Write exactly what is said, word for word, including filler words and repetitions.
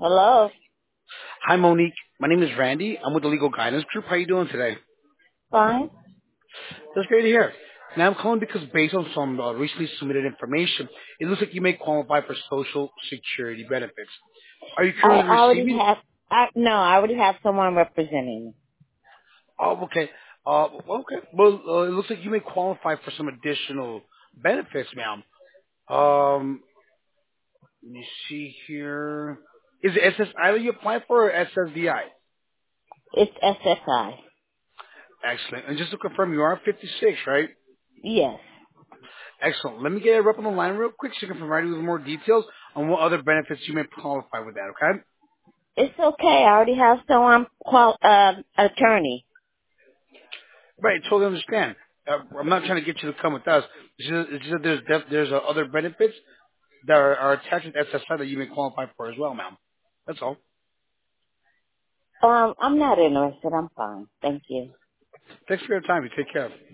Hello. Hi, Monique. My name is Randy. I'm with the Legal Guidance Group. How are you doing today? Fine. That's great to hear. Now, I'm calling because based on some uh, recently submitted information, it looks like you may qualify for Social Security benefits. Are you I currently already receiving? have. I no. I already have someone representing me. Oh, okay. Uh, well, okay. Well, uh, it looks like you may qualify for some additional benefits, ma'am. Um, let me see here. Is it S S I that you apply for or S S D I? It's S S I. Excellent. And just to confirm, you are fifty-six, right? Yes. Excellent. Let me get her up on the line real quick so I can provide you with more details on what other benefits you may qualify with that, okay? It's okay. I already have someone qual uh, attorney. Right, totally understand. Uh, I'm not trying to get you to come with us. It's just, it's just that there's, def- there's uh, other benefits that are, are attached to S S I that you may qualify for as well, ma'am. That's all. Um, I'm not interested. I'm fine. Thank you. Thanks for your time. You take care.